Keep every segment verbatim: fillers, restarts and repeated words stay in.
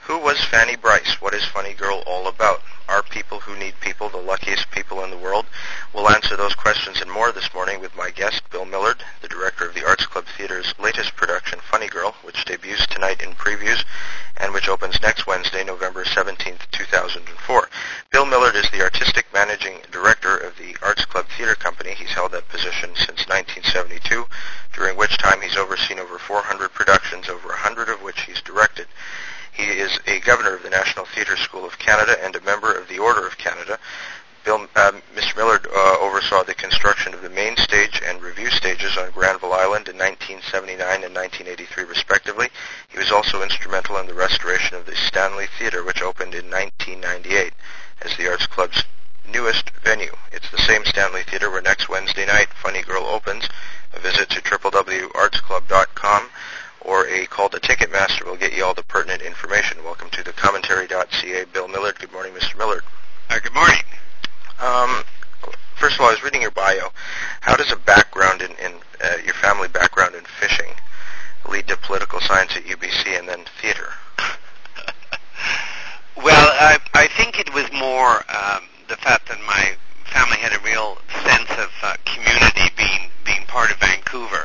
Who was Fanny Brice? What is Funny Girl all about? Are people who need people the luckiest people in the world? We'll answer those questions and more this morning with my guest, Bill Millard, the director of the Arts Club Theatre's latest production, Funny Girl, which debuts tonight in previews and which opens next Wednesday, November seventeenth, two thousand four. Bill Millard is the artistic managing director of the Arts Club Theatre Company. He's held that position since nineteen seventy-two, during which time he's overseen over four hundred productions, over one hundred of which he's directed. He is a governor of the National Theatre School of Canada and a member of the Order of Canada. Bill, uh, Mister Millard uh, oversaw the construction of the main stage and review stages on Granville Island in nineteen seventy-nine and nineteen eighty-three, respectively. He was also instrumental in the restoration of the Stanley Theatre, which opened in nineteen ninety-eight as the Arts Club's newest venue. It's the same Stanley Theatre where next Wednesday night Funny Girl opens. A visit to w w w dot arts club dot com or a call to Ticketmaster will get you all the pertinent information. Welcome to the commentary dot c a. Bill Millard. Good morning, Mister Millard. Uh, good morning. Um, first of all, I was reading your bio. How does a background in, in uh, your family background in fishing lead to political science at U B C and then theater? Well, I, I think it was more um, the fact that my family had a real sense of uh, community being being part of Vancouver.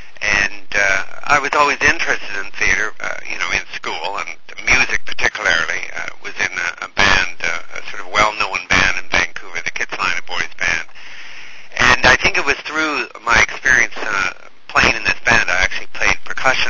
And uh, I was always interested in theater, uh, you know, in school, and music particularly. Uh, was in a, a band, uh, a sort of well-known band in Vancouver, the Kitsilano Boys Band. And I think it was through my experience uh, playing in this band, I actually played percussion,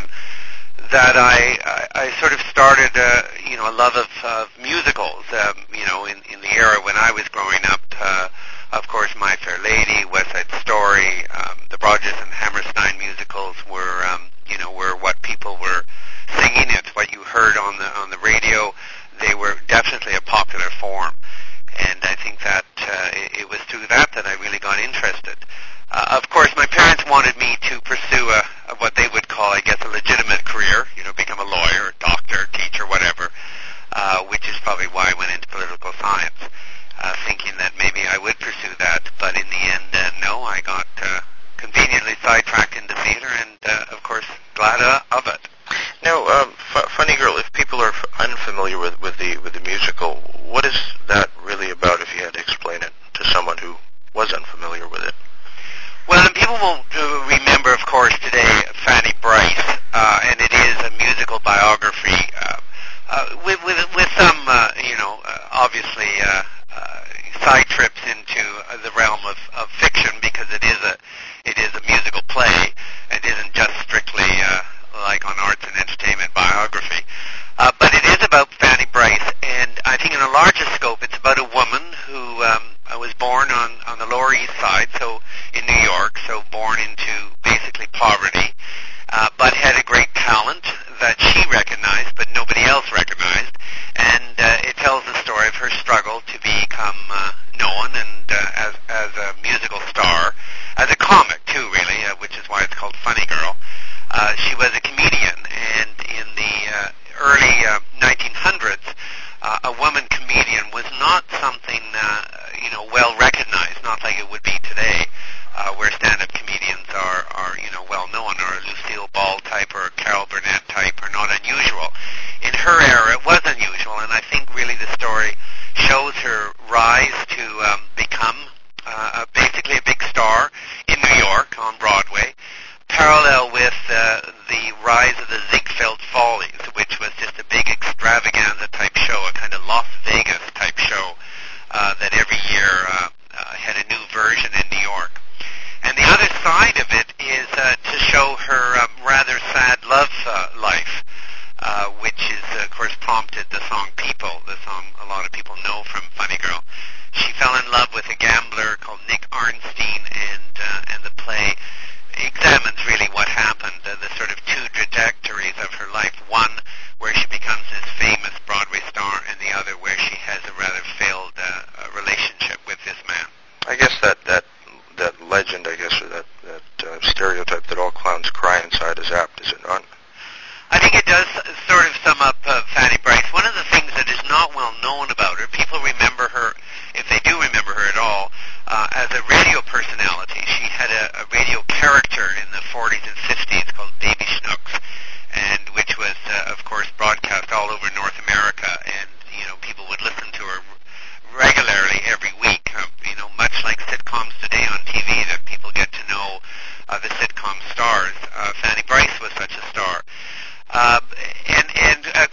that I, I, I sort of started, uh, you know, a love of, of musicals, um, you know, in, in the era when I was growing up. Uh, Of course, My Fair Lady, West Side Story, um, the Rodgers and Hammerstein musicals were, um, you know, were what people were singing. It's what you heard on the on the radio. They were definitely a popular form, and I think that uh, it, it was through that that I really got interested. Uh, of course, my parents wanted me to pursue a, a what they would call, I guess, a legitimate career. You know, become a lawyer, doctor, teacher, whatever. Uh, which is probably why I went into political science. Uh, thinking that maybe I would pursue that, but in the end, uh, no, I got uh, conveniently sidetracked into theater, and uh, of course, glad uh, of it. Now, um, F- Funny Girl, if people are f- unfamiliar with, with the with the musical, what is that really about, if you had to explain it to someone who was unfamiliar with it? Well, and people will uh, remember, of course, today, Fanny Brice, uh, and it is a musical biography uh, uh, with, with, with some, uh, you know, uh, obviously, uh, Uh, side trips into uh, the realm of, of fiction, because it is a it is a musical play. It isn't just strictly uh, like on arts and entertainment biography, uh, but it is about Fanny Brice, and I think in a larger scope, it's about a woman who um, was born on on the Lower East Side, so in New York, so born into basically poverty, uh, but had a great talent that she recognized, but nobody else recognized. And uh, it tells the story of her struggle to become uh, known and uh, as as a musical star, as a comic too, really, uh, which is why it's called Funny Girl. Uh, she was a comedian, and in the uh, early uh, nineteen hundreds, uh, a woman comedian was not something uh, you know well recognized, not like it would be today, uh, where stand-up comedians are are you know well known, or Lucille Ball type or Carol Burnett type are not unusual. In her era, it was unusual, and I think really the story shows her rise to um, become uh, basically a big star in New York on Broadway, parallel with uh, the rise of the Ziegfeld Follies, which was just a big extravaganza type show, a kind of Las Vegas type show uh, that every year uh, uh, had a new version in New York. And the other side of it is uh, to show her um, rather sad love uh, life. Uh, which is, uh, of course, prompted the song People, the song a lot of people know from Funny Girl. She fell in love with a gambler called Nick Arnstein, and uh, and the play examines really what happened, uh, the sort of two trajectories of her life. One, where she becomes this famous Broadway star, and the other, where she has a rather failed uh, relationship with this man. I guess that, that, that legend, I guess, or that, that uh, stereotype that all clowns cry inside is apt, is it not? I think it does sort of sum up uh, Fanny Brice. One of the things that is not well known about her, people remember her, if they do remember her at all, uh, as a radio personality. She had a, a radio character in the forties and fifties called Baby Schnooks, and which was, uh, of course, broadcast all over North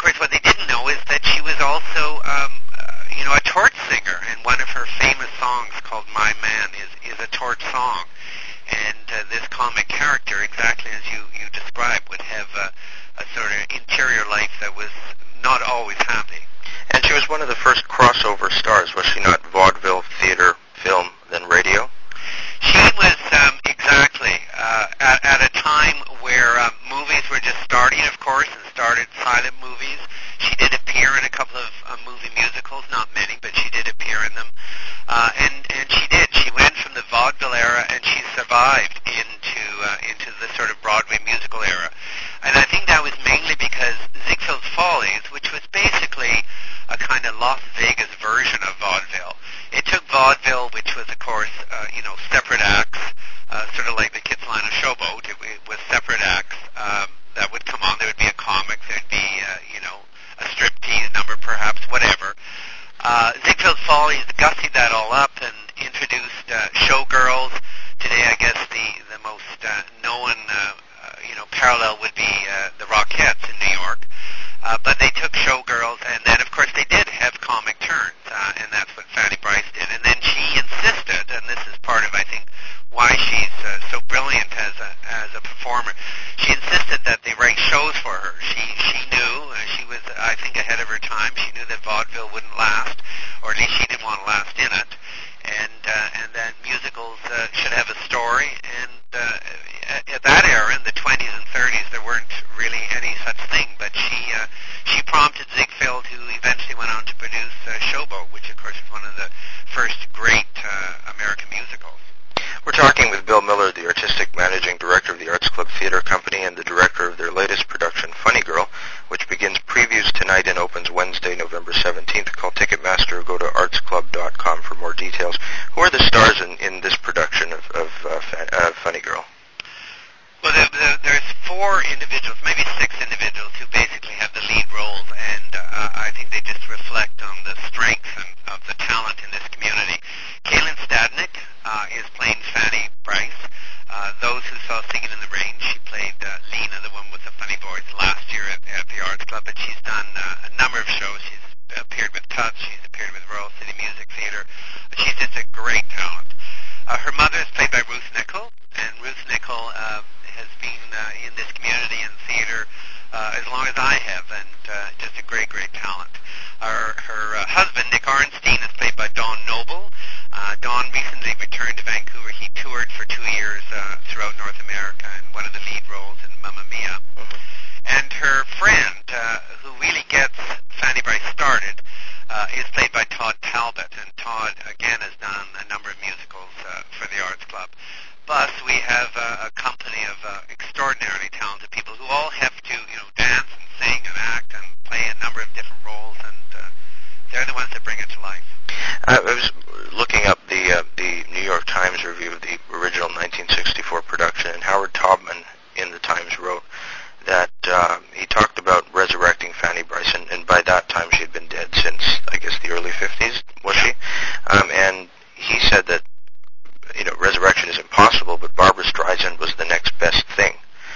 course, what they didn't know is that she was also, um, uh, you know, a torch singer, and one of her famous songs called "My Man" is is a torch song. And uh, this comic character, exactly as you you described, would have uh, a sort of interior life that was not always happy. And she was one of the first crossover stars, was she not? Vaudeville, theater, film, then radio? She was, um, exactly, uh, at, at a time where um, movies were just starting, of course, and started silent movies. She did appear in a couple of uh, movie musicals, not many, but she did appear in them. Uh, and, and she did. She went from the vaudeville era, and she survived into, uh, into the sort of Broadway musical era. And I think that was mainly because Ziegfeld's Follies, which was basically a kind of Las Vegas version of vaudeville. It took vaudeville, which was, of course, uh, you know, separate acts, uh, sort of like the Kids Line of Showboat. It, it was separate acts um, that would come on. There would be a comic. There would be, uh, you know, a striptease number, perhaps, whatever. Uh, Ziegfeld's Follies gussied that all up and introduced uh, showgirls. Today, I guess the the most uh, known, uh, uh, you know, parallel would be uh, the Rockettes in New York. Uh, but they took showgirls, and then, of course, they did have comic turns, uh, and that's what Fanny Brice did. And then she insisted, and this is part of, I think, why she's uh, so brilliant as a as a performer. She insisted that they write shows for her. She she knew uh, she was, I think, ahead of her time. She knew that vaudeville wouldn't last, or at least she didn't want to last in it, and uh, and that musicals uh, should have a story. And uh, at, at that era, in the twenties and thirties, there weren't really any such thing. But she uh, she prompted Ziegfeld, who eventually went on to produce uh, Showboat, which of course is one of the first great uh, American musicals. We're talking with Bill Millard, the artistic managing director of the Arts Club Theater Company and the director of their latest production, Funny Girl, which begins previews tonight and opens Wednesday, November seventeenth. Call Ticketmaster or go to arts club dot com for more details. Who are the stars in, in this production of, of uh, fa- uh, Funny Girl? Well, the, the, there's four individuals, maybe six individuals, who basically have the lead roles, and uh, I think they just reflect on the strength and, of the talent in this community. Kaylin Stadnick uh, is playing Fanny Brice. Uh, those who saw Singing in the Rain, she played uh, Lena, the one with the funny voice, last year at, at the Arts Club, but she's done uh, a number of shows. She's appeared with Tuts, she's appeared with Royal City Music Theater. She's just a great talent. Uh, her mother is played by Ruth Nichol, and Ruth Nichol uh, has been uh, in this community and theater uh, as long as I have, and uh, just a great, great talent. Her, her uh, husband, Nick Arnstein, is played by Don Noble. Uh, Don recently returned to Vancouver. He toured for two years uh, throughout North America in one of the lead roles in Mamma Mia. Mm-hmm. And her friend, uh, who really gets Fanny Brice started, uh, is played by Todd Talbot. And Todd, again, has done a number of musicals uh, for the Arts Club. Plus, we have uh, a company of uh, extraordinarily talented people who all have to, you know, dance and sing and act and play a number of different roles, and uh, they're the ones that bring it to life. Uh, I was looking up the uh, the New York Times review of the original nineteen sixty-four production, and Howard Taubman in the Times wrote that uh, he talked about resurrecting Fanny Brice, and, and by that time she had been dead since, I guess, the early fifties, was she? Um, and he said that, you know, resurrection is impossible, but Barbra Streisand was the next best thing.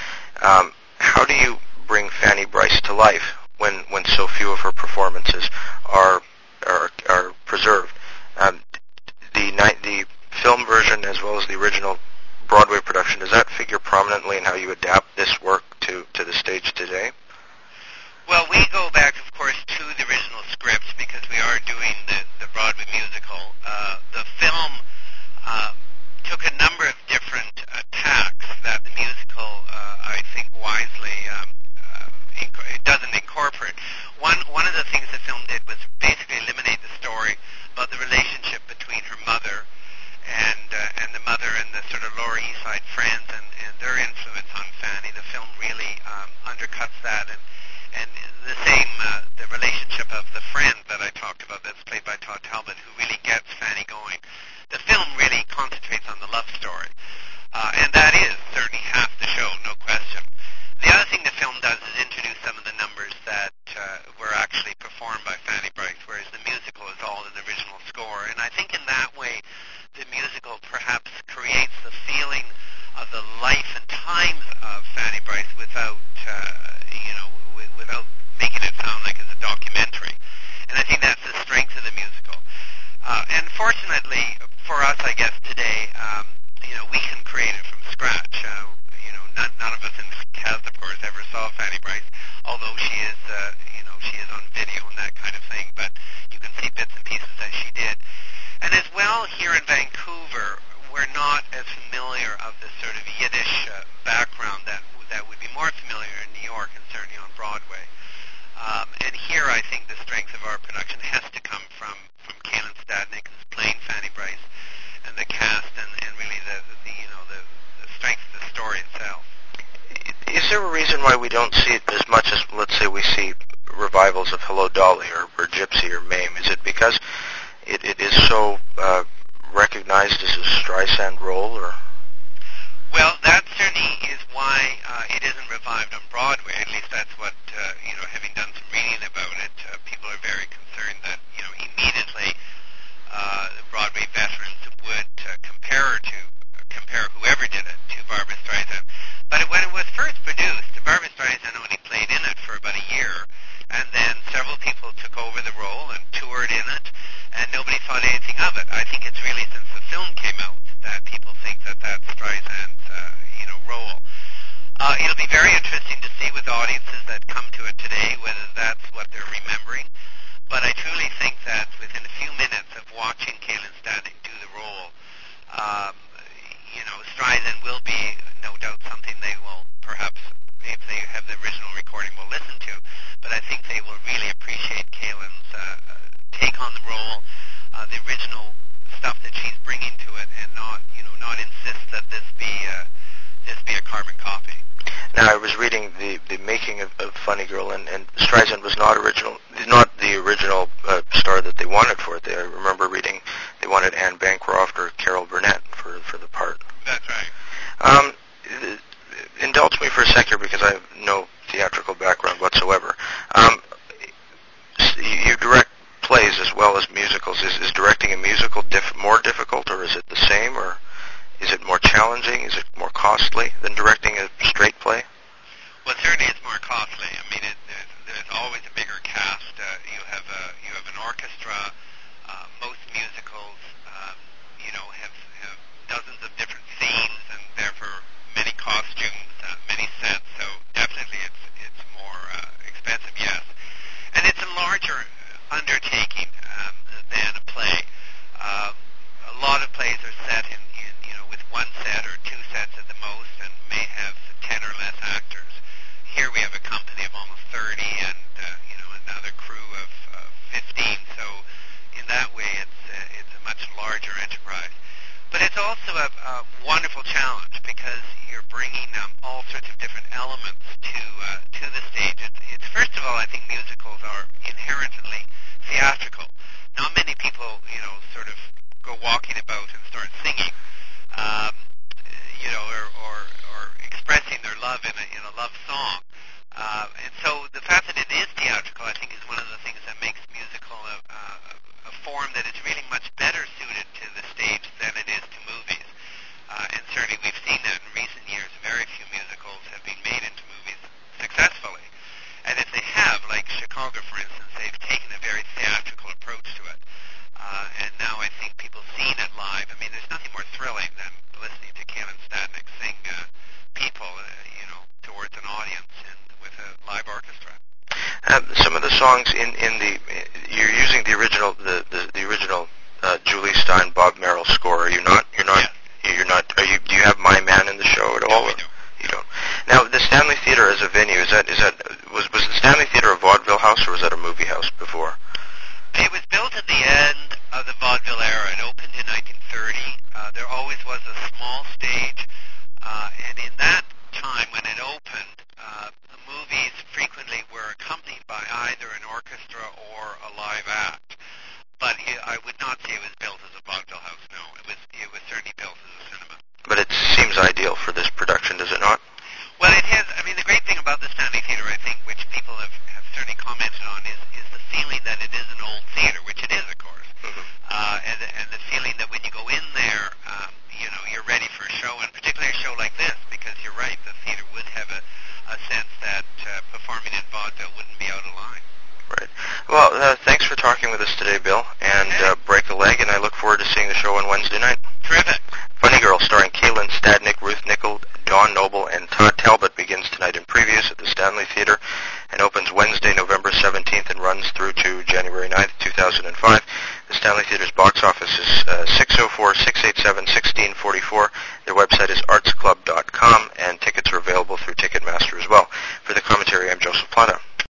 Um, how do you bring Fanny Brice to life when, when so few of her performances are are, are preserved? Um, the the film version as well as the original Broadway production, does that figure prominently in how you adapt this work to, to the stage today? Well, we go back, of course, to the original script because we are doing the, the Broadway musical. Uh, the film uh, took a number of different uh, tacks that the musical, uh, I think, wisely um, uh, inc- it doesn't incorporate. One one of the things the film did was basically eliminate the story about the relationship between her mother and uh, and the mother and the sort of Lower East Side friends and, and their influence on Fanny. The film really um, undercuts that, and and the same uh, the relationship of the friend that I talked about that's played by Todd Talbot, who really gets Fanny going. The film really concentrates on the love story, uh, and that is certainly half the show, no question. The other thing the film does is introduce some of the numbers that uh, were actually performed by Fanny Brice, whereas the musical is all an original score. And I think in that way, the musical perhaps creates the feeling of the life and times of Fanny Brice without, uh, you know, w- without making it sound like fortunately for us, I guess today, um, you know, we can create it from scratch. Uh, you know, none, none of us in this cast, of course, ever saw Fanny Bryce, although she is, uh, you know, she is on video and that kind of thing. But you can see bits and pieces that she did. And as well, here in Vancouver, we're not as familiar of the sort of Yiddish uh, background that that would be more familiar in New York and certainly on Broadway. Um, and here, I think the strength of our production has to come from from Kaylin Stadnick, who's playing Fanny Bryce, and the cast, and, and really the, the you know the, the strength of the story itself. Is there a reason why we don't see it as much as, let's say, we see revivals of Hello Dolly or, or Gypsy or Mame? Is it because it, it is so uh, recognized as a Streisand role, or? Well, that certainly is why uh, it isn't revived on Broadway. At least that's what, uh, you know, having done some reading about it, uh, people are very concerned that, you know, immediately uh, the Broadway veterans would uh, compare her to, compare whoever did it to Barbra Streisand. But it, when it was first produced, Barbra Streisand only played in it for about a year, and then several people took over the role and toured in it, and nobody thought anything of it. I think it's really since the film came out that people think that that's Streisand's, uh, you know, role. Uh, it'll be very interesting to see with audiences that come to it today whether that's what they're remembering. But I truly think that within a few minutes of watching Kaylin Stadnick do the role, um, you know, Streisand will be, no doubt, something they will perhaps, if they have the original recording, will listen to. But I think they will really appreciate Kaylin's uh, take on the role, uh, the original stuff that she's bringing to it, and not, you know, not insist that this be uh, this be a carbon copy. Now, I was reading the, the making of, of Funny Girl, and, and Streisand was not original, not the original uh, star that they wanted for it. They, I remember reading they wanted Anne Bancroft or Carol Burnett for for the part. That's right. Um, indulge me for a sec here because I have no theatrical background whatsoever. Um, you direct plays as well as musicals. Is, is directing a musical diff- more difficult, or is it the same, or is it more challenging? Is it more costly than directing a straight play? Well, certainly it's more costly. I mean, it, there's, there's always a bigger cast. Uh, you have a you have an orchestra. Uh, most musicals, um, you know, have, have dozens of different scenes and therefore many costumes, uh, many sets. So definitely, it's it's more uh, expensive, yes, and it's a larger undertaking um, than a play. Uh, a lot of plays are set in, in, you know, with one set or two sets at the most, and may have ten or less actors. Here we have a company of almost thirty, and uh, you know, another crew of uh, fifteen. So, in that way, it's uh, it's a much larger enterprise. But it's also a, a wonderful challenge because you're bringing um, all sorts of different elements to uh, to the stage. It's, it's first of all, I think musicals are inherently theatrical. Not many people, you know, sort of go walking about and start singing, um, you know, or, or, or expressing their love in a, in a love song. Uh, and so the fact that it is theatrical, I think, is one of the things that makes musical a, a, a form that is really much better suited to the stage than it is to movies. Uh, and certainly we've seen that in recent years. Very few musicals have been made into movies successfully. And if they have, like Chicago, for instance, they've taken a very theatrical approach to it. Uh, and now I think people seeing it live, I mean, there's nothing more thrilling than listening to Kaylin Stadnick sing uh, people, uh, you know, towards an audience and with a live orchestra. Uh, some of the songs in, in the you're using the original the the, the original uh, Julie Stein Bob Merrill score. Are you not? You're not. Yes. You're not. Are you? Do you have My Man in the show at all? No, we don't. You don't. Now, the Stanley Theatre as a venue, is that is that was was the Stanley Theatre a vaudeville house or was that a movie house before? It was built at the end of the vaudeville era. It opened in nineteen thirty. Uh, there always was a small stage, uh, and in that time when it opened, uh, the movies frequently were accompanied by either an orchestra or a live act. But it, I would not say it was built as a vaudeville house. No, it was it was certainly built as a cinema. But it seems ideal for this production, does it not? Well, it is. I mean, the great thing about the Stanley Theatre, I think, which people have, have certainly commented on, is, is the feeling that it is an old theatre, which it is, of course. Mm-hmm. Uh, and, and the feeling that when you go in there, um, you know, you're ready for a show, and particularly a show like this, because you're right, the theatre would have a, a sense that uh, performing in vaudeville wouldn't be out of line. Right. Well, uh, thanks for talking with us today, Bill, and okay. uh, break a leg, and I look forward to seeing the show on Wednesday night. Terrific. Funny Girl, starring Caitlin Stadnick, Ruth Nickel, Dawn Noble, and Todd Talbot, begins tonight in previews at the Stanley Theatre and opens Wednesday, November seventeenth, and runs through to January ninth, two thousand five. The Stanley Theatre's box office is uh, six oh four, six eight seven, one six four four. Their website is arts club dot com, and tickets are available through Ticketmaster as well. For the commentary, I'm Joseph Plata.